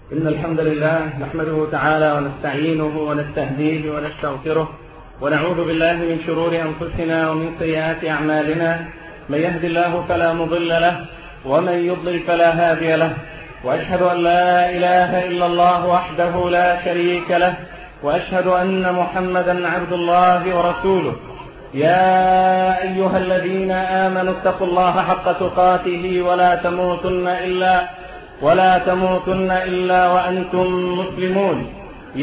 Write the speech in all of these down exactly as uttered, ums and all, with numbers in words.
إن الحمد لله نحمده تعالى ونستعينه ونستهديه ونستغفره ونعوذ بالله من شرور أنفسنا ومن سيئات أعمالنا. من يهد الله فلا مضل له ومن يضلل فلا هادي له، وأشهد أن لا إله إلا الله وحده لا شريك له، وأشهد أن محمدا عبد الله ورسوله. يا أيها الذين آمنوا اتقوا الله حق تقاته ولا تموتن إلا ولا تموتن إلا وأنتم مسلمون.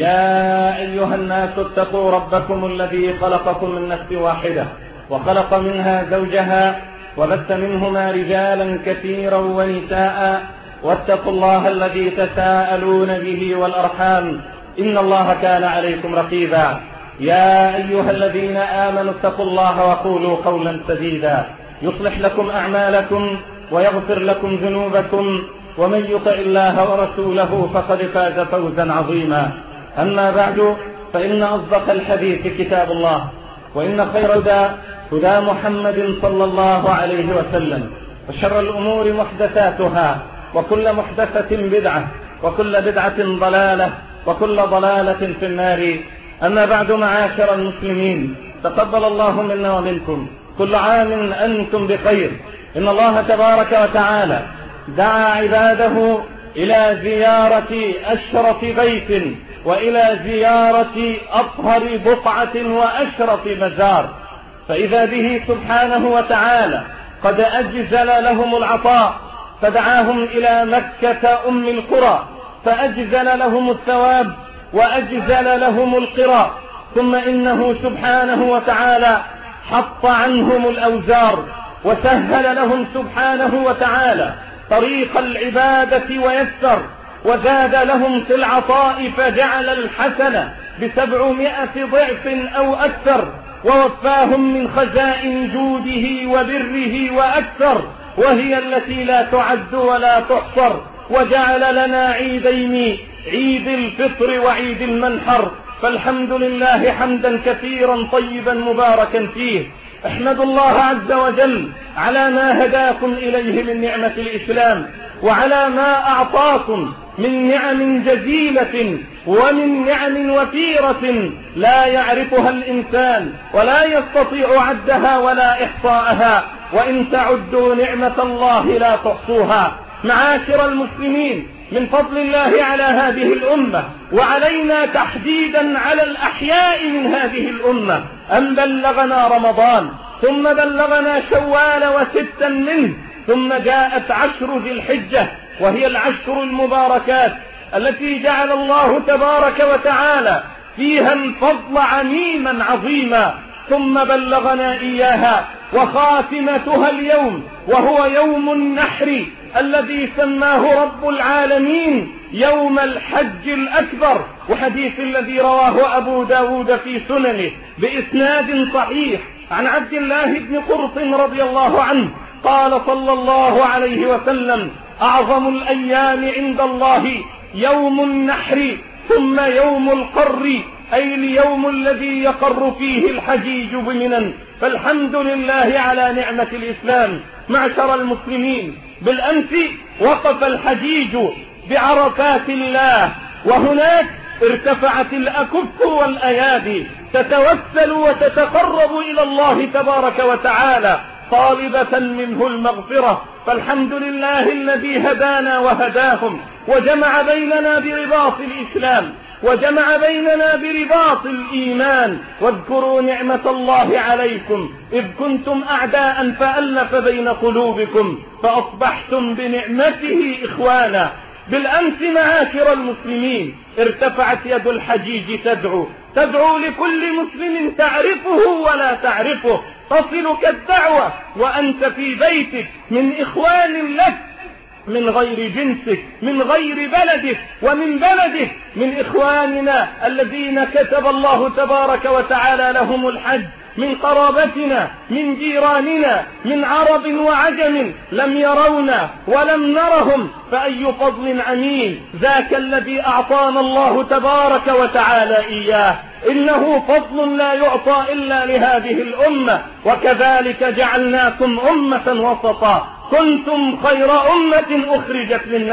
يا أيها الناس اتقوا ربكم الذي خلقكم من نفس واحدة وخلق منها زوجها وبث منهما رجالا كثيرا ونساء، واتقوا الله الذي تساءلون به والأرحام إن الله كان عليكم رقيبا. يا أيها الذين آمنوا اتقوا الله وقولوا قولا سديدا يصلح لكم أعمالكم ويغفر لكم ذنوبكم، ومن يطع الله ورسوله فقد فاز فوزا عظيما. أما بعد، فإن أصدق الحديث كتاب الله، وإن خير الهدى هدى محمد صلى الله عليه وسلم، وشر الأمور محدثاتها، وكل محدثة بدعة، وكل بدعة ضلالة، وكل ضلالة في النار. أما بعد، معاشر المسلمين، تقبل الله منا ومنكم، كل عام أنتم بخير. إن الله تبارك وتعالى دعا عباده إلى زيارة أشرف بيت، وإلى زيارة أطهر بقعة وأشرف مزار، فإذا به سبحانه وتعالى قد أجزل لهم العطاء، فدعاهم إلى مكة أم القرى فأجزل لهم الثواب وأجزل لهم القرى. ثم إنه سبحانه وتعالى حط عنهم الأوزار، وسهل لهم سبحانه وتعالى طريق العبادة ويسر، وزاد لهم في العطاء فجعل الحسنة بسبعمائة ضعف أو أكثر، ووفاهم من خزائن جوده وبره وأكثر، وهي التي لا تعد ولا تحصر. وجعل لنا عيدين، عيد الفطر وعيد المنحر، فالحمد لله حمدا كثيرا طيبا مباركا فيه. احمدوا الله عز وجل على ما هداكم إليه من نعمة الإسلام، وعلى ما أعطاكم من نعم جزيلة ومن نعم وفيرة لا يعرفها الإنسان ولا يستطيع عدها ولا إحصاءها، وإن تعدوا نعمة الله لا تحصوها. معاشر المسلمين، من فضل الله على هذه الأمة، وعلينا تحديدا على الأحياء من هذه الأمة، أن بلغنا رمضان، ثم بلغنا شوال وستا منه، ثم جاءت عشر ذي الحجة، وهي العشر المباركات التي جعل الله تبارك وتعالى فيها الفضل عميما عظيما، ثم بلغنا إياها، وخاتمتها اليوم، وهو يوم النحر الذي سماه رب العالمين يوم الحج الأكبر، وحديث الذي رواه أبو داود في سننه بإسناد صحيح عن عبد الله بن قرط رضي الله عنه قال صلى الله عليه وسلم: أعظم الأيام عند الله يوم النحر، ثم يوم القر، أي اليوم الذي يقر فيه الحجيج بمنى. فالحمد لله على نعمة الإسلام. معشر المسلمين، بالأمس وقف الحجيج بعرفات الله، وهناك ارتفعت الأكف والأيادي تتوسل وتتقرب إلى الله تبارك وتعالى طالبة منه المغفرة. فالحمد لله الذي هدانا وهداهم، وجمع بيننا برباط الإسلام، وجمع بيننا برباط الإيمان. واذكروا نعمة الله عليكم إذ كنتم أعداء فألف بين قلوبكم فأصبحتم بنعمته إخوانا. بالأمس معاشر المسلمين ارتفعت يد الحجيج تدعو تدعو لكل مسلم تعرفه ولا تعرفه، تصلك الدعوة وأنت في بيتك من إخوان لك من غير جنسك، من غير بلدك ومن بلدك، من إخواننا الذين كتب الله تبارك وتعالى لهم الحج، من قرابتنا، من جيراننا، من عرب وعجم لم يرونا ولم نرهم، فأي فضل عميم ذاك الذي أعطانا الله تبارك وتعالى إياه. إنه فضل لا يعطى إلا لهذه الأمة، وكذلك جعلناكم أمة وسطا كنتم خير أمة أخرجت للناس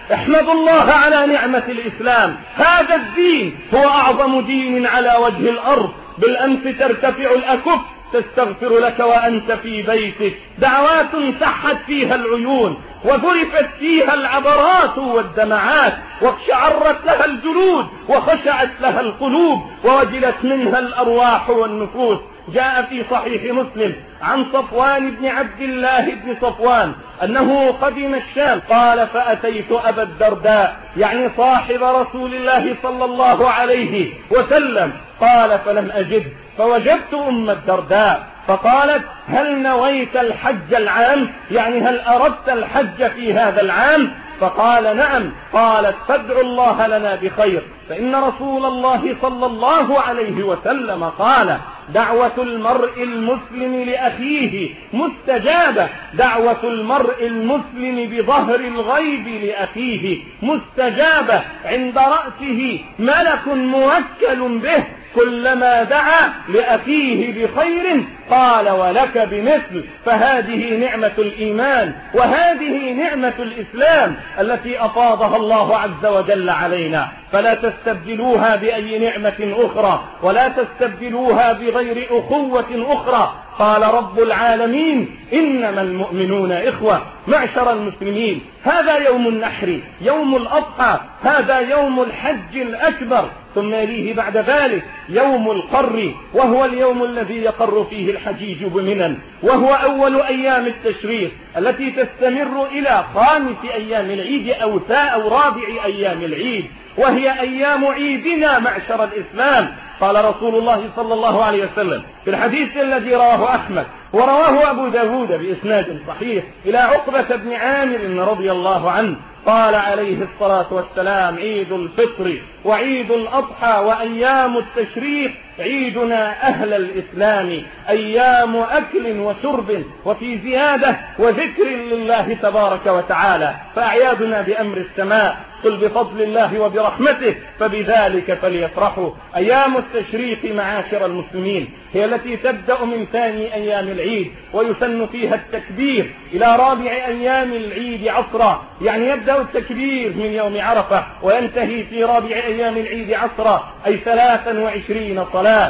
احمدوا الله على نعمة الإسلام، هذا الدين هو أعظم دين على وجه الأرض. بالأمس ترتفع الأكف تستغفر لك وأنت في بيتك، دعوات سحت فيها العيون وذرفت فيها العبرات والدمعات، واقشعرت لها الجلود وخشعت لها القلوب ووجلت منها الأرواح والنفوس. جاء في صحيح مسلم عن صفوان بن عبد الله بن صفوان أنه قدم الشام، قال فأتيت أبا الدرداء يعني صاحب رسول الله صلى الله عليه وسلم، قال فلم أجد، فوجدت أم الدرداء فقالت هل نويت الحج العام، يعني هل أردت الحج في هذا العام؟ فقال نعم. قالت فادعوا الله لنا بخير، فإن رسول الله صلى الله عليه وسلم قال دعوة المرء المسلم لأخيه مستجابة، دعوة المرء المسلم بظهر الغيب لأخيه مستجابة، عند رأسه ملك موكل به كلما دعا لأخيه بخير قال ولك بمثل. فهذه نعمة الإيمان وهذه نعمة الإسلام التي أفاضها الله عز وجل علينا، فلا تستبدلوها بأي نعمة أخرى ولا تستبدلوها بغير أخوة أخرى. قال رب العالمين إنما المؤمنون إخوة. معشر المسلمين، هذا يوم النحر، يوم الأضحى، هذا يوم الحج الأكبر، ثم يليه بعد ذلك يوم القر، وهو اليوم الذي يقر فيه الحجيج بمنى، وهو أول أيام التشريق التي تستمر إلى خامس أيام العيد أو ثاء أو رابع أيام العيد، وهي أيام عيدنا معشر الإسلام. قال رسول الله صلى الله عليه وسلم في الحديث الذي رواه أحمد ورواه أبو داود بإسناد صحيح إلى عقبة بن عامر رضي الله عنه، قال عليه الصلاة والسلام عيد الفطر وعيد الأضحى وأيام التشريق عيدنا أهل الإسلام أيام أكل وشرب، وفي زيادة وذكر لله تبارك وتعالى، فأعيادنا بأمر السماء قل بفضل الله وبرحمته فبذلك فليفرحوا. أيام التشريق معاشر المسلمين هي التي تبدأ من ثاني أيام العيد، ويسن فيها التكبير إلى رابع أيام العيد عصرا، يعني يبدأ التكبير من يوم عرفة وينتهي في رابع أيام العيد عصرا، أي ثلاثا وعشرين صلاة.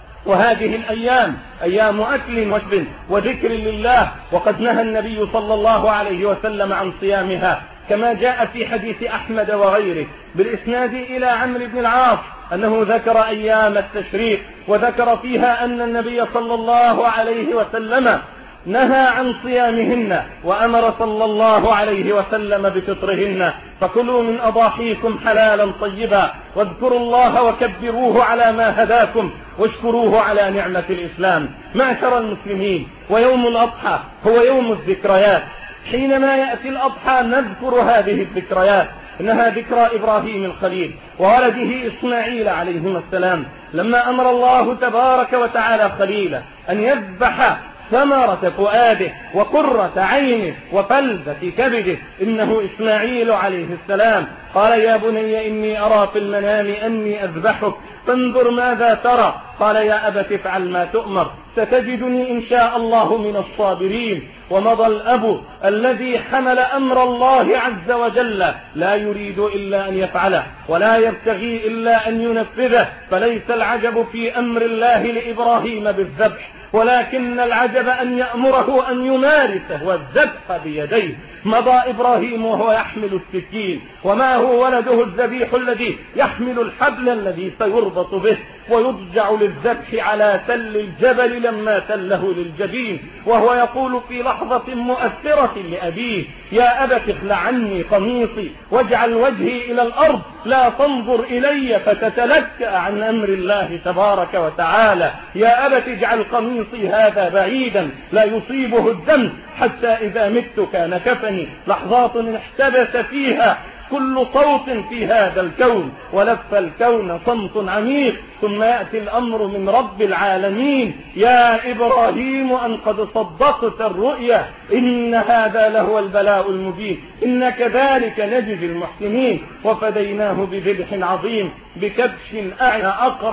وهذه الأيام أيام أكل وشرب وذكر لله، وقد نهى النبي صلى الله عليه وسلم عن صيامها كما جاء في حديث أحمد وغيره بالإسناد إلى عمرو بن العاص أنه ذكر أيام التشريق وذكر فيها أن النبي صلى الله عليه وسلم نهى عن صيامهن وأمر صلى الله عليه وسلم بفطرهن. فكلوا من أضاحيكم حلالا طيبا واذكروا الله وكبروه على ما هداكم واشكروه على نعمة الإسلام. معشر المسلمين، ويوم الأضحى هو يوم الذكريات. حينما يأتي الأضحى نذكر هذه الذكريات، إنها ذكرى إبراهيم الخليل وولده إسماعيل عليهما السلام، لما أمر الله تبارك وتعالى خليله أن يذبح ثمرة فؤاده وقرة عينه وفلذة كبده، إنه إسماعيل عليه السلام. قال يا بني إني أرى في المنام أني أذبحك فانظر ماذا ترى. قال يا أبت افعل ما تؤمر ستجدني إن شاء الله من الصابرين. ومضى الأب الذي حمل أمر الله عز وجل لا يريد إلا أن يفعله ولا يبتغي إلا أن ينفذه، فليس العجب في أمر الله لإبراهيم بالذبح، ولكن العجب أن يأمره أن يمارسه والذبح بيديه. مضى إبراهيم وهو يحمل السكين، وما هو ولده الذبيح الذي يحمل الحبل الذي سيربط به ويضجع للذبح على تل الجبل لما تله للجبين، وهو يقول في لحظة مؤثرة لأبيه يا أبت اخلع عني قميصي واجعل وجهي إلى الأرض لا تنظر إلي فتتلكأ عن أمر الله تبارك وتعالى. يا أبت اجعل قميصي هذا بعيدا لا يصيبه الدم حتى إذا مت كان كفني. لحظات احتبس فيها كل صوت في هذا الكون ولف الكون صمت عميق، ثم يأتي الأمر من رب العالمين يا إبراهيم أن قد صدقت الرؤيا إن هذا لهو البلاء المبين إن كذلك نجزي المحسنين وفديناه بذبح عظيم بكبش أعلى أقرن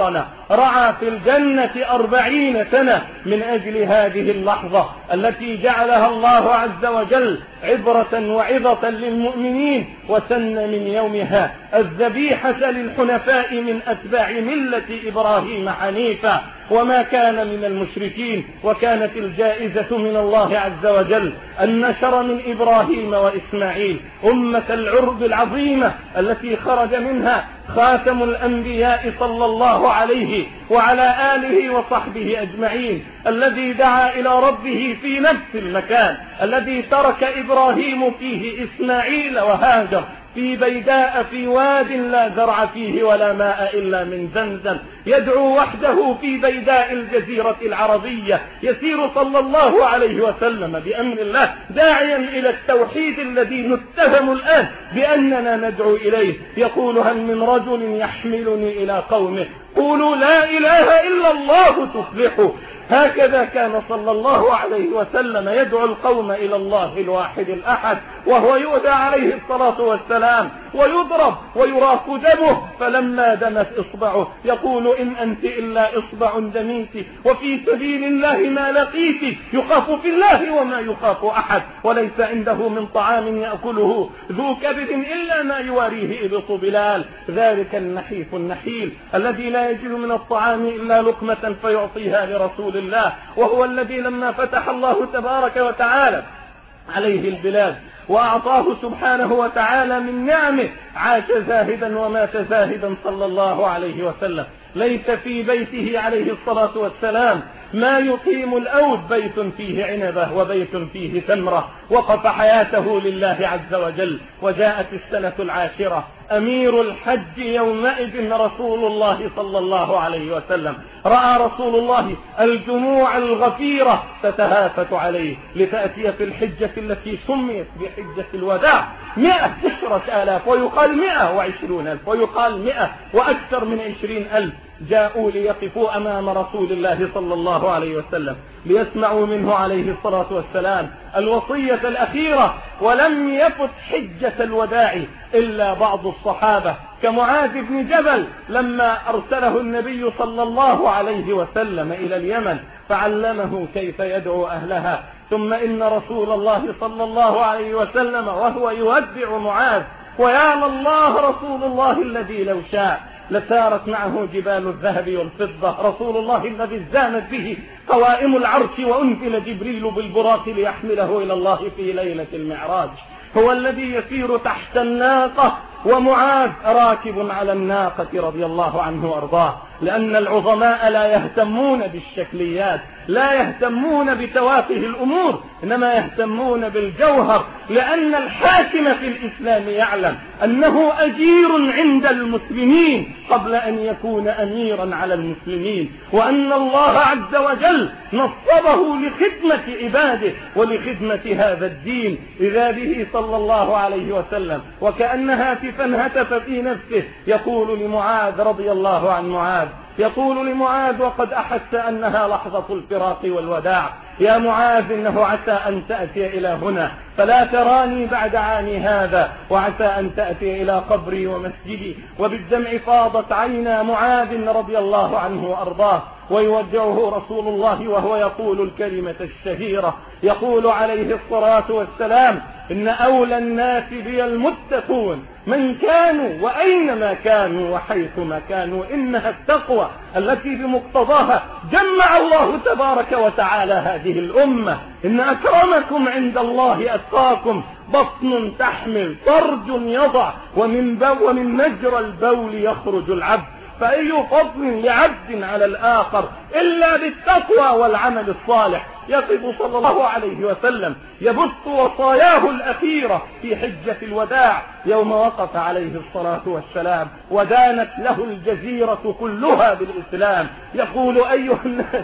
رعى في الجنة أربعين سنة من أجل هذه اللحظة التي جعلها الله عز وجل عبرة وعظة للمؤمنين، وسن من يومها الذبيحة للحنفاء من أتباع ملة إبراهيم حنيفا وما كان من المشركين. وكانت الجائزة من الله عز وجل أن نشر من إبراهيم وإسماعيل أمة العرب العظيمة التي خرج منها خاتم الأنبياء صلى الله عليه وعلى آله وصحبه أجمعين، الذي دعا إلى ربه في نفس المكان الذي ترك إبراهيم فيه إسماعيل وهاجر، في بيداء في واد لا زرع فيه ولا ماء إلا من زمزم، يدعو وحده في بيداء الجزيرة العربية، يسير صلى الله عليه وسلم بأمر الله داعيا إلى التوحيد الذي نتهم الآن بأننا ندعو إليه، يقول: هل من رجل يحملني إلى قومه قولوا لا إله إلا الله تفلحوا. هكذا كان صلى الله عليه وسلم يدعو القوم إلى الله الواحد الأحد، وهو يؤدى عليه الصلاة والسلام ويضرب ويراق دمه، فلما دمت إصبعه يقول: إن أنت إلا إصبع دميت وفي سبيل الله ما لقيت، يخاف في الله وما يخاف أحد، وليس عنده من طعام يأكله ذو كبد إلا ما يواريه إبط بلال، ذلك النحيف النحيل الذي لا يجد من الطعام إلا لقمة فيعطيها لرسول الله، وهو الذي لما فتح الله تبارك وتعالى عليه البلاد وأعطاه سبحانه وتعالى من نعمه عاش زاهدا ومات زاهدا صلى الله عليه وسلم. ليس في بيته عليه الصلاة والسلام ما يقيم الأود، بيت فيه عنبة وبيت فيه تمرة، وقف حياته لله عز وجل. وجاءت السنة العاشرة، أمير الحج يومئذ رسول الله صلى الله عليه وسلم، رأى رسول الله الجموع الغفيرة تتهافت عليه لتأتي في الحجة التي سميت بحجة الوداع مئة عشرة آلاف، ويقال مئة وعشرون ألف، ويقال مئة وأكثر من عشرين ألف، جاءوا ليقفوا أمام رسول الله صلى الله عليه وسلم ليسمعوا منه عليه الصلاة والسلام الوصية الأخيرة. ولم يفت حجة الوداع إلا بعض الصحابة كمعاذ بن جبل لما أرسله النبي صلى الله عليه وسلم إلى اليمن فعلمه كيف يدعو أهلها. ثم إن رسول الله صلى الله عليه وسلم وهو يودع معاذ، ويا الله رسول الله الذي لو شاء لسارت معه جبال الذهب والفضة، رسول الله الذي زانت به قوائم العرش وأنزل جبريل بالبراق ليحمله إلى الله في ليلة المعراج، هو الذي يسير تحت الناقة ومعاذ راكب على الناقة رضي الله عنه وارضاه. لأن العظماء لا يهتمون بالشكليات، لا يهتمون بتوافه الأمور، إنما يهتمون بالجوهر، لأن الحاكم في الإسلام يعلم أنه أجير عند المسلمين قبل أن يكون أميرا على المسلمين، وأن الله عز وجل نصبه لخدمة عباده ولخدمة هذا الدين. إذا به صلى الله عليه وسلم وكأن هاتفا هتف في نفسه يقول لمعاذ رضي الله عن معاذ، يقول لمعاذ وقد أحس أنها لحظة الفراق والوداع: يا معاذ إنه عسى أن تأتي إلى هنا فلا تراني بعد عامي هذا، وعسى أن تأتي إلى قبري ومسجدي. وبالدمع فاضت عينا معاذ رضي الله عنه وأرضاه، ويودعه رسول الله وهو يقول الكلمة الشهيرة، يقول عليه الصلاة والسلام: إن أولى الناس بي المتقون من كانوا وأينما كانوا وحيثما كانوا، إنها التقوى التي بمقتضاها جمع الله تبارك وتعالى هذه الأمة. إن أكرمكم عند الله أتقاكم، بطن تحمل فرج يضع ومن, بو ومن مجرى البول يخرج العبد، فأي فضل لعبد على الآخر إلا بالتقوى والعمل الصالح. يقف صلى الله عليه وسلم يبث وصاياه الأخيرة في حجة الوداع يوم وقف عليه الصلاة والسلام ودانت له الجزيرة كلها بالإسلام، يقول: أيها الناس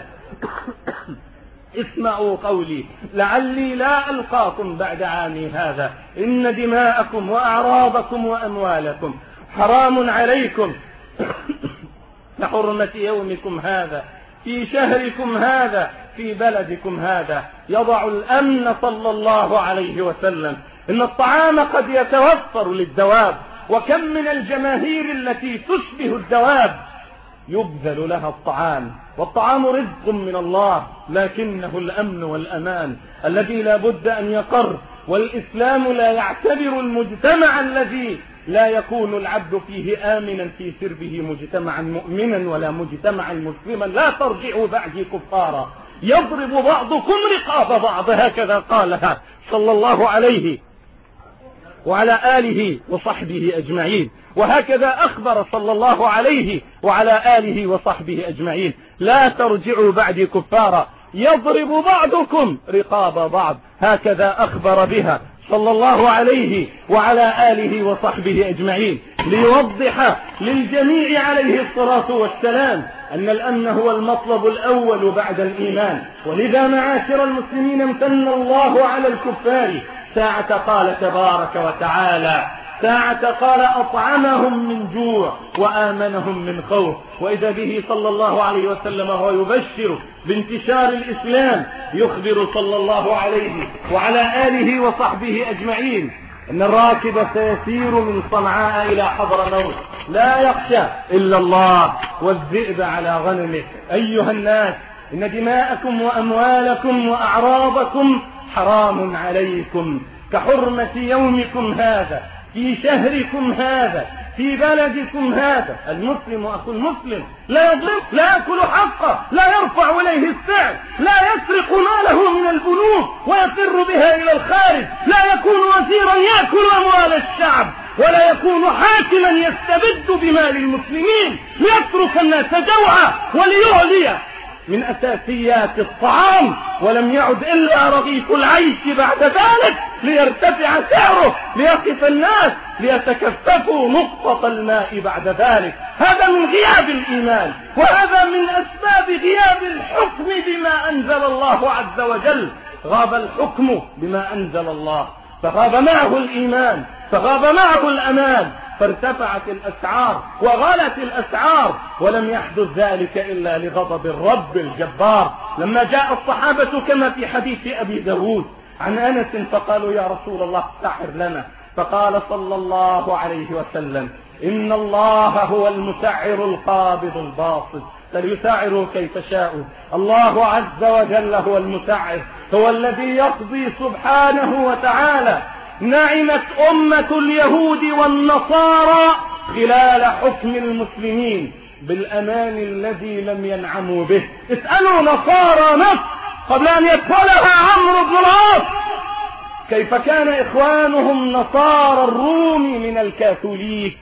اسمعوا قولي لعلي لا ألقاكم بعد عامي هذا، إن دماءكم وأعراضكم وأموالكم حرام عليكم كحرمة يومكم هذا في شهركم هذا في بلدكم هذا. يضع الأمن صلى الله عليه وسلم. إن الطعام قد يتوفر للدواب، وكم من الجماهير التي تشبه الدواب يبذل لها الطعام، والطعام رزق من الله، لكنه الأمن والأمان الذي لا بد أن يقر. والإسلام لا يعتبر المجتمع الذي لا يكون العبد فيه آمنا في سربه مجتمعا مؤمنا ولا مجتمعا مسلما. لا ترجعوا بعدي كفارا يضرب بعضكم رقاب بعض، هكذا قالها صلى الله عليه وعلى آله وصحبه أجمعين، وهكذا أخبر صلى الله عليه وعلى آله وصحبه أجمعين: لا ترجعوا بعدي كفارا يضرب بعضكم رقاب بعض، هكذا أخبر بها صلى الله عليه وعلى آله وصحبه أجمعين، ليوضح للجميع عليه الصلاة والسلام أن الأمن هو المطلب الأول بعد الإيمان. ولذا معاشر المسلمين امتن الله على الكفار ساعة قال تبارك وتعالى، ساعة قال أطعمهم من جوع وآمنهم من خوف. وإذا به صلى الله عليه وسلم هو يبشر بانتشار الإسلام، يخبر صلى الله عليه وعلى آله وصحبه أجمعين أن الراكب سيسير من صنعاء إلى حضرموت لا يخشى إلا الله والذئب على غنمه. أيها الناس، إن دماءكم وأموالكم وأعراضكم حرام عليكم كحرمة يومكم هذا في شهركم هذا في بلدكم هذا. المسلم أخو المسلم لا يظلم، لا يأكل حقه، لا يرفع إليه السعر، لا يسرق ماله من البنوك ويفر بها إلى الخارج، لا يكون وزيرا يأكل أموال الشعب، ولا يكون حاكما يستبد بمال المسلمين ليترك الناس جوعا وليعلي من أساسيات الطعام، ولم يعد إلا رغيف العيش بعد ذلك ليرتفع سعره، ليقف الناس ليتكففوا نقطة الماء بعد ذلك. هذا من غياب الإيمان، وهذا من أسباب غياب الحكم بما أنزل الله عز وجل. غاب الحكم بما أنزل الله، فغاب معه الإيمان، فغاب معه الأمان، فارتفعت الأسعار وغلت الأسعار، ولم يحدث ذلك إلا لغضب الرب الجبار. لما جاء الصحابة كما في حديث أبي داود عن أنس فقالوا: يا رسول الله سحر لنا، فقال صلى الله عليه وسلم: إن الله هو المسعر القابض الباسط، فليسعروا كيف شاءوا. الله عز وجل هو المسعر، هو الذي يقضي سبحانه وتعالى. نعمت أمة اليهود والنصارى خلال حكم المسلمين بالأمان الذي لم ينعموا به. اسألوا نصارى مصر قبل أن يدخلها عمرو بن العاص كيف كان إخوانهم نصارى الروم من الكاثوليك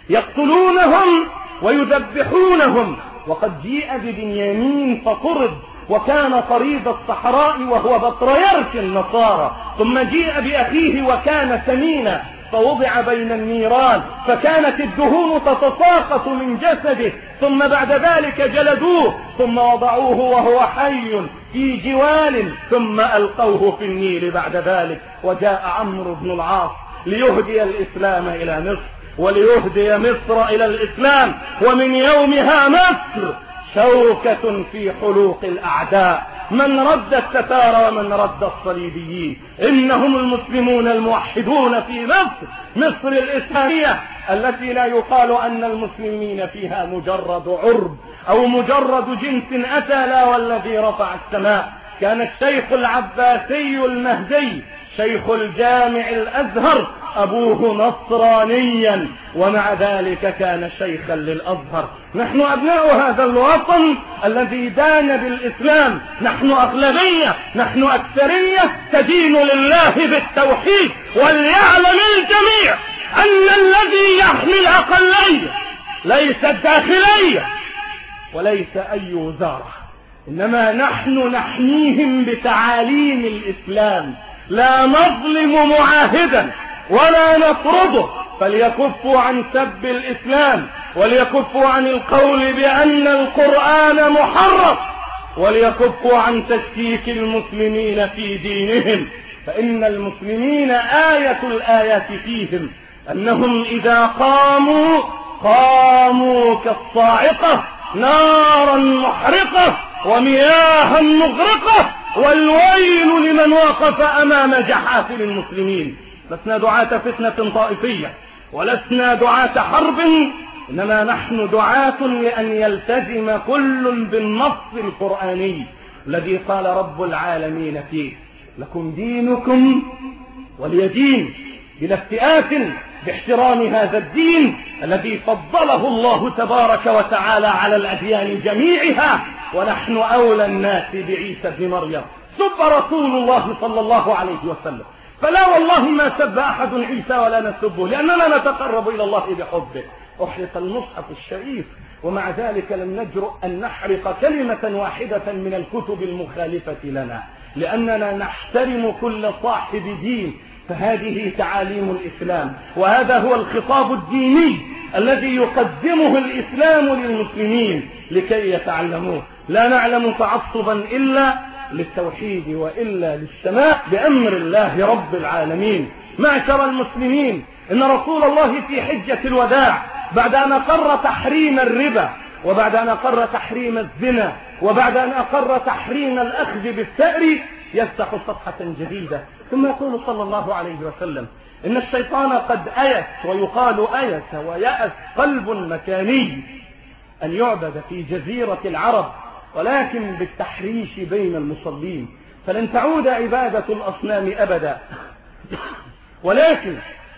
يقتلونهم ويذبحونهم، وقد جيء ببنيامين فطرد وكان طريد الصحراء وهو بطريرك النصارى، ثم جيء بأخيه وكان سمينا فوضع بين النيران فكانت الدهون تتساقط من جسده، ثم بعد ذلك جلدوه ثم وضعوه وهو حي في جوال ثم ألقوه في النيل بعد ذلك. وجاء عمرو بن العاص ليهدي الإسلام إلى مصر وليهدي مصر إلى الإسلام، ومن يومها مصر شوكة في حلوق الأعداء، من رد التتار ومن رد الصليبيين. إنهم المسلمون الموحدون في مصر، مصر الإسلامية التي لا يقال أن المسلمين فيها مجرد عرب أو مجرد جنس أتى، لا والذي رفع السماء. كان الشيخ العباسي المهدي شيخ الجامع الأزهر أبوه نصرانيا، ومع ذلك كان شيخا للأزهر. نحن أبناء هذا الوطن الذي دان بالإسلام، نحن أغلبية، نحن أكثرية تدين لله بالتوحيد. وليعلم الجميع أن الذي يحمي الأقلية ليس الداخلية وليس أي وزارة، إنما نحن نحميهم بتعاليم الإسلام، لا نظلم معاهدا ولا نطرده، فليكفوا عن سب الإسلام، وليكفوا عن القول بأن القرآن محرف، وليكفوا عن تشكيك المسلمين في دينهم. فإن المسلمين آية الآيات فيهم أنهم إذا قاموا قاموا كالصاعقة، نارا محرقة ومياها مغرقة، والويل لمن وقف أمام جحافل المسلمين. لسنا دعاة فتنة طائفية، ولسنا دعاة حرب إنما نحن دعاة لأن يلتزم كل بالنص القرآني الذي قال رب العالمين فيه لكم دينكم ولي دين، بلا افتئات باحترام هذا الدين الذي فضله الله تبارك وتعالى على الأديان جميعها، ونحن أولى الناس بعيسى بن مريم. سب رسول الله صلى الله عليه وسلم، فلا والله ما سب أحد عيسى ولا نسبه، لأننا نتقرب إلى الله بحبه. أحرق المصحف الشريف ومع ذلك لم نجرؤ أن نحرق كلمة واحدة من الكتب المخالفة لنا، لأننا نحترم كل صاحب دين، فهذه تعاليم الإسلام، وهذا هو الخطاب الديني الذي يقدمه الإسلام للمسلمين لكي يتعلموه. لا نعلم تعصبا إلا للتوحيد وإلا للسماء بأمر الله رب العالمين. معشر المسلمين، إن رسول الله في حجة الوداع بعد أن أقر تحريم الربا، وبعد أن أقر تحريم الزنا، وبعد أن أقر تحريم الأخذ بالثأر، يفتح صفحة جديدة ثم يقول صلى الله عليه وسلم إن الشيطان قد أيس، ويقال أيس ويأس قلب مكاني، أن يعبد في جزيرة العرب ولكن بالتحريش بين المصلين، فلن تعود عبادة الأصنام أبدا، ولكن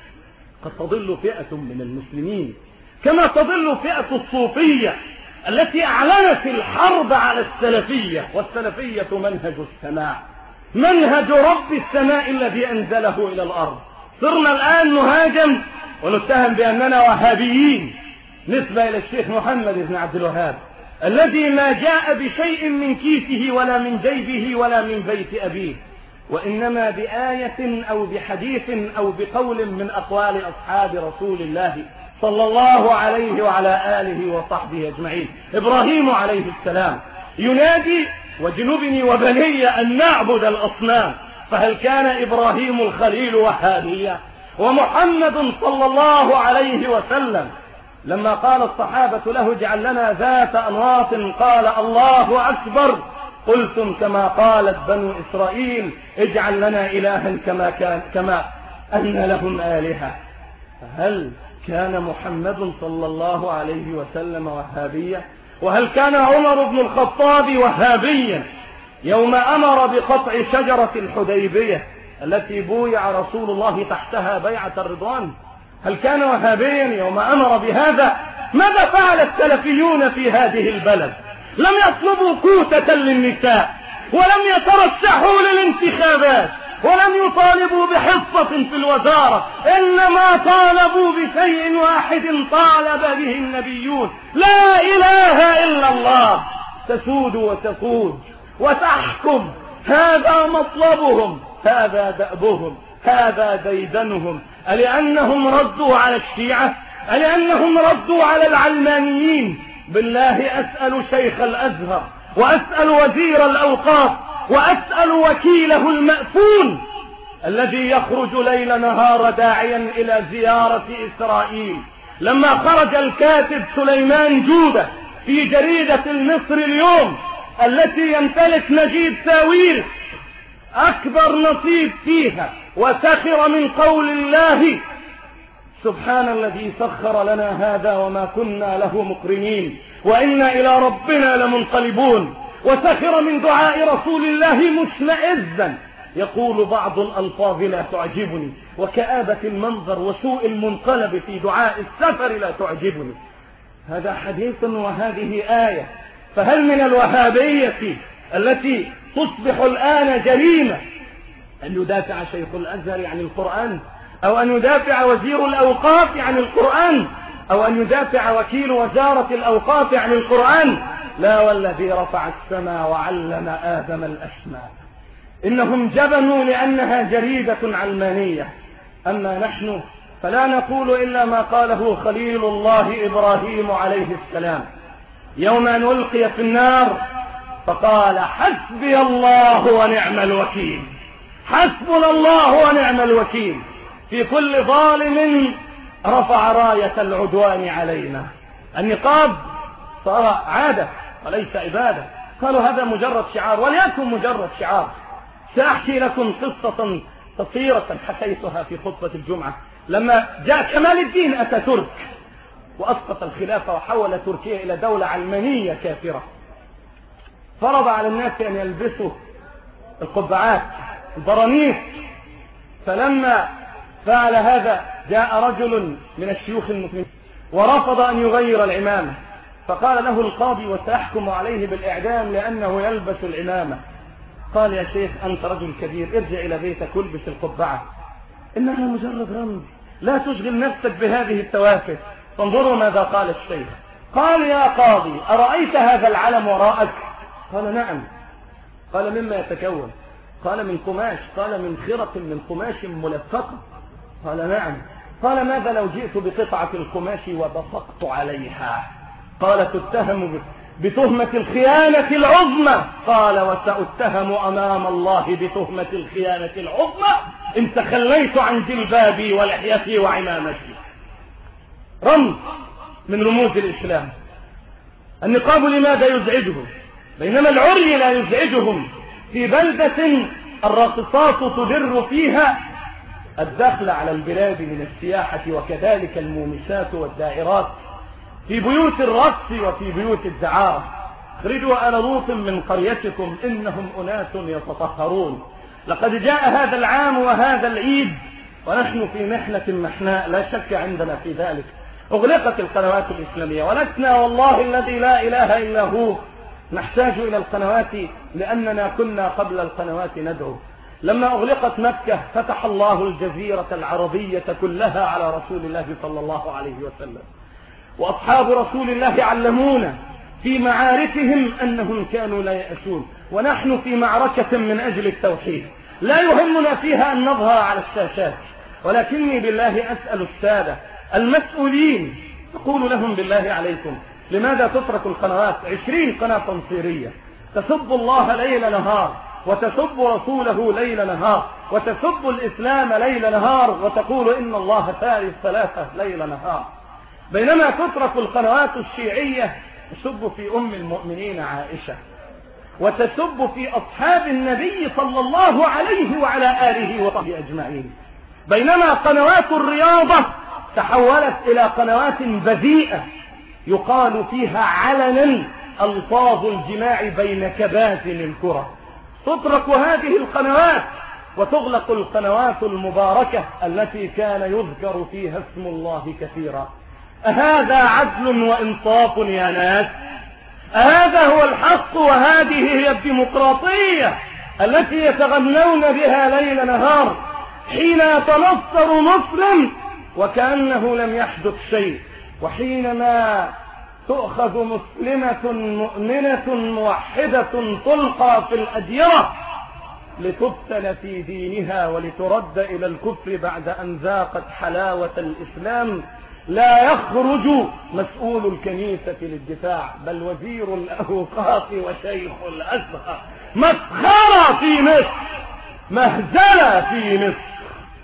قد تضل فئة من المسلمين كما تضل فئة الصوفية التي أعلنت الحرب على السلفية، والسلفية منهج السماء، منهج رب السماء الذي أنزله إلى الأرض. صرنا الآن نهاجم ونتهم بأننا وهابيين نسبة إلى الشيخ محمد بن عبد الوهاب الذي ما جاء بشيء من كيسه ولا من جيبه ولا من بيت أبيه، وإنما بآية أو بحديث أو بقول من أقوال أصحاب رسول الله صلى الله عليه وعلى آله وصحبه أجمعين. إبراهيم عليه السلام ينادي واجنبني وبني أن نعبد الأصنام، فهل كان إبراهيم الخليل وهابيا؟ ومحمد صلى الله عليه وسلم لما قال الصحابة له اجعل لنا ذات أنواط قال الله أكبر، قلتم كما قالت بنو إسرائيل اجعل لنا إلها كما كان كما أن لهم آلهة. هل كان محمد صلى الله عليه وسلم وهابيا؟ وهل كان عمر بن الخطاب وهابيا يوم أمر بقطع شجرة الحديبية التي بويع رسول الله تحتها بيعة الرضوان؟ هل كان وهابيا يوم أمر بهذا؟ ماذا فعل السلفيون في هذه البلد؟ لم يطلبوا كوتة للنساء، ولم يترشحوا للانتخابات، ولم يطالبوا بحصة في الوزارة، إنما طالبوا بشيء واحد طالب به النبيون: لا إله إلا الله، تسود وتقود وتحكم. هذا مطلبهم، هذا دأبهم، هذا ديدنهم. ألأنهم ردوا على الشيعة؟ ألأنهم ردوا على العلمانيين؟ بالله أسأل شيخ الأزهر، وأسأل وزير الأوقاف، وأسأل وكيله المأفون الذي يخرج ليل نهار داعيا إلى زيارة إسرائيل، لما خرج الكاتب سليمان جودة في جريدة المصر اليوم التي يمتلك نجيب ساويرس أكبر نصيب فيها، وسخر من قول الله سبحان الذي سخر لنا هذا وما كنا له مقرنين وإنا إلى ربنا لمنقلبون، وسخر من دعاء رسول الله مشمئزا يقول بعض الألفاظ لا تعجبني، وكآبة المنظر وسوء المنقلب في دعاء السفر لا تعجبني. هذا حديث وهذه آية. فهل من الوهابية التي تصبح الآن جريمة أن يدافع شيخ الأزهر عن القرآن، أو أن يدافع وزير الأوقاف عن القرآن، أو أن يدافع وكيل وزارة الأوقاف عن القرآن؟ لا، والذي رفع السماء وعلم آدم الأسماء. إنهم جبنوا لأنها جريدة علمانية، أما نحن فلا نقول إلا ما قاله خليل الله إبراهيم عليه السلام يوم أن ألقي في النار، فقال حسبي الله ونعم الوكيل، حسبنا الله ونعم الوكيل في كل ظالم رفع راية العدوان علينا. النقاب صار عادة وليس عبادة. قالوا هذا مجرد شعار، وليكن مجرد شعار. سأحكي لكم قصة قصيرة حكيتها في خطبة الجمعة. لما جاء كمال الدين أتاتورك وأسقط الخلافة وحول تركيا إلى دولة علمانية كافرة. فرض على الناس أن يلبسوا القبعات البرانيس. فلما فعل هذا جاء رجل من الشيوخ المسلمين ورفض أن يغير العمامة، فقال له القاضي وسيحكم عليه بالإعدام لأنه يلبس العمامة. قال يا شيخ أنت رجل كبير، ارجع إلى بيتك والبس القبعة، إنها مجرد رمز، لا تشغل نفسك بهذه التوافه. فانظروا ماذا قال الشيخ. قال يا قاضي أرأيت هذا العلم وراءك؟ قال نعم. قال مما يتكون؟ قال من قماش. قال من خرق من قماش ملفقة. قال نعم. قال ماذا لو جئت بقطعة القماش وبصقت عليها؟ قال تتهم بتهمة الخيانة العظمى. قال وسأتهم أمام الله بتهمة الخيانة العظمى إن تخليت عن جلبابي ولحيتي وعمامتي. رمز من رموز الإسلام. النقاب لماذا يزعجه بينما العري لا يزعجهم؟ في بلدة الراقصات تدر فيها الدخل على البلاد من السياحة وكذلك المومسات والدائرات، في بيوت الرقص وفي بيوت الدعارة. اخرجوا آل لوط من قريتكم إنهم أناس يتطهرون. لقد جاء هذا العام وهذا العيد ونحن في محنة محناء لا شك عندنا في ذلك. أغلقت القنوات الإسلامية ولسنا والله الذي لا إله إلا هو نحتاج إلى القنوات لأننا كنا قبل القنوات ندعو. لما أغلقت مكة فتح الله الجزيرة العربية كلها على رسول الله صلى الله عليه وسلم، وأصحاب رسول الله علمونا في معاركهم أنهم كانوا لا يأسون، ونحن في معركة من أجل التوحيد لا يهمنا فيها أن نظهر على الشاشات، ولكني بالله أسأل السادة المسؤولين أقول لهم بالله عليكم لماذا تترك القنوات؟ عشرين قناة تنصيرية تسب الله ليل نهار وتسب رسوله ليل نهار وتسب الإسلام ليل نهار وتقول إن الله ثالث ثلاثة ليل نهار، بينما تترك القنوات الشيعية تسب في أم المؤمنين عائشة وتسب في أصحاب النبي صلى الله عليه وعلى آله وصحبه أجمعين، بينما قنوات الرياضة تحولت إلى قنوات بذيئة يقال فيها علنا ألفاظ الجماع بين كباتن الكرة. تترك هذه القنوات وتغلق القنوات المباركة التي كان يذكر فيها اسم الله كثيرا. أهذا عدل وإنصاف يا ناس؟ أهذا هو الحق وهذه هي الديمقراطية التي يتغنون بها ليل نهار حين يتنصر مسلم وكأنه لم يحدث شيء، وحينما تؤخذ مسلمة مؤمنة موحدة تلقى في الأديرة لتبتل في دينها ولترد إلى الكفر بعد أن ذاقت حلاوة الإسلام، لا يخرج مسؤول الكنيسة للدفاع بل وزير الأوقاف وشيخ الأزهر. مسخرة في مصر، مهزلة في مصر،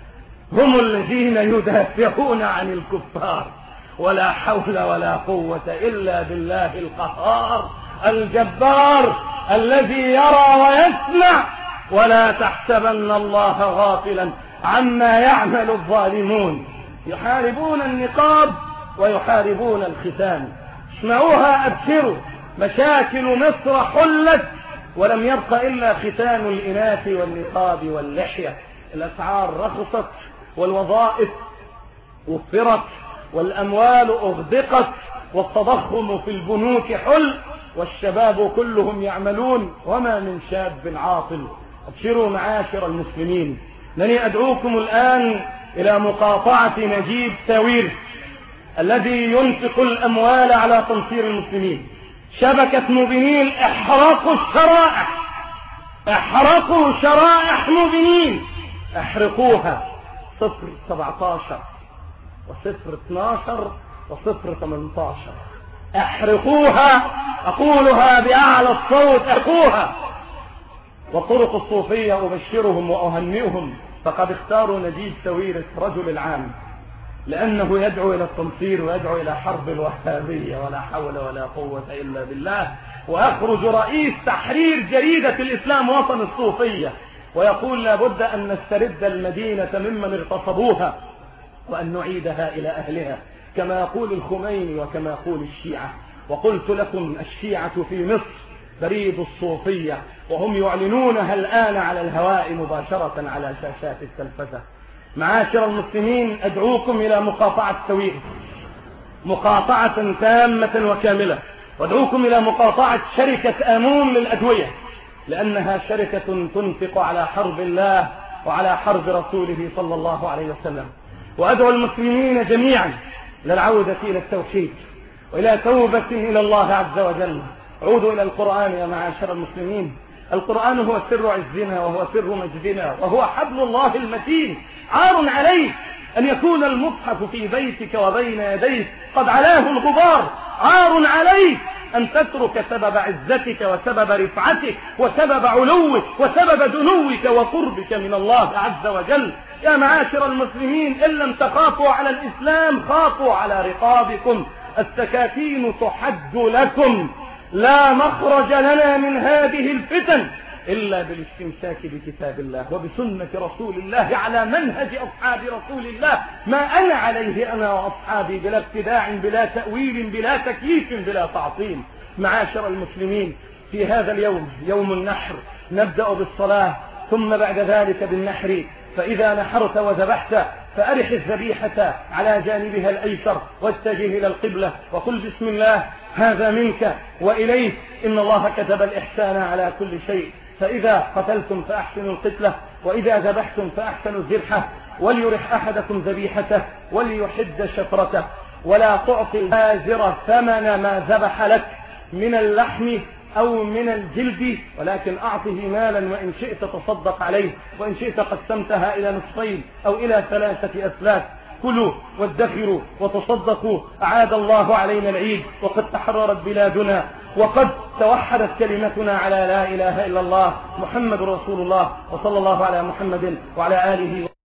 هم الذين يدافعون عن الكفار، ولا حول ولا قوة إلا بالله القهار الجبار الذي يرى ويسمع، ولا تحسبن الله غافلا عما يعمل الظالمون. يحاربون النقاب ويحاربون الختان. اسمعوها أبشروا، مشاكل مصر حلت ولم يبق إلا ختان الإناث والنقاب واللحية. الأسعار رخصت والوظائف وفرت والأموال أغدقت والتضخم في البنوك حل والشباب كلهم يعملون وما من شاب عاطل. أبشروا معاشر المسلمين، أنني أدعوكم الآن إلى مقاطعة نجيب ساويرس الذي ينفق الأموال على تنصير المسلمين. شبكة موبينيل احرقوا الشرائح، احرقوا شرائح موبينيل، احرقوها. صفر سبعتاشر وصفر اثناشر وصفر ثمانتاشر احرقوها، أقولها بأعلى الصوت، احرقوها. والطرق الصوفية أبشرهم وأهنئهم فقد اختاروا نجيب ساويرس رجل العام لأنه يدعو إلى التنصير ويدعو إلى حرب الوهابية، ولا حول ولا قوة إلا بالله. ويخرج رئيس تحرير جريدة الإسلام وطن الصوفية ويقول لابد أن نسترد المدينة ممن اغتصبوها وأن نعيدها إلى أهلها. كما يقول الخميني وكما يقول الشيعة. وقلت لكم الشيعة في مصر بريد الصوفية، وهم يعلنونها الآن على الهواء مباشرة على شاشات التلفزة. معاشر المسلمين، أدعوكم إلى مقاطعة التويل، مقاطعة تامة وكاملة، وادعوكم إلى مقاطعة شركة آمون للأدوية، لأنها شركة تنفق على حرب الله وعلى حرب رسوله صلى الله عليه وسلم. وأدعو المسلمين جميعا للعودة إلى التوحيد وإلى توبة إلى الله عز وجل. عودوا إلى القرآن يا معاشر المسلمين. القرآن هو سر عزنا وهو سر مجدنا وهو حبل الله المتين. عار عليك أن يكون المصحف في بيتك وبين يديك قد علاه الغبار. عار عليك أن تترك سبب عزتك وسبب رفعتك وسبب علوك وسبب دنوك وقربك من الله عز وجل. يا معاشر المسلمين، إن لم تخافوا على الإسلام خافوا على رقابكم. السكاكين تحد لكم. لا مخرج لنا من هذه الفتن إلا بالاستمساك بكتاب الله وبسنة رسول الله على منهج أصحاب رسول الله، ما أنا عليه أنا وأصحابي، بلا ابتداع بلا تأويل بلا تكييف بلا تعطيل. معاشر المسلمين، في هذا اليوم يوم النحر نبدأ بالصلاة ثم بعد ذلك بالنحر. فإذا نحرت وذبحت فأرح الذبيحة على جانبها الأيسر واتجه إلى القبلة وقل بسم الله، هذا منك وإليك، إن الله كتب الإحسان على كل شيء. فإذا قتلتم فأحسنوا القتلة، وإذا ذبحتم فأحسنوا الذبحة، وليرح أحدكم ذبيحته وليحد شفرته، ولا تعطي البازر ثمن ما ذبح لك من اللحم أو من الجلد، ولكن أعطه مالا وإن شئت تصدق عليه، وإن شئت قسمتها إلى نصفين أو إلى ثلاثة أثلاث. كلوا وادخروا وتصدقوا. أعاد الله علينا العيد وقد تحررت بلادنا وقد توحدت كلمتنا على لا إله إلا الله محمد رسول الله، وصلى الله على محمد وعلى آله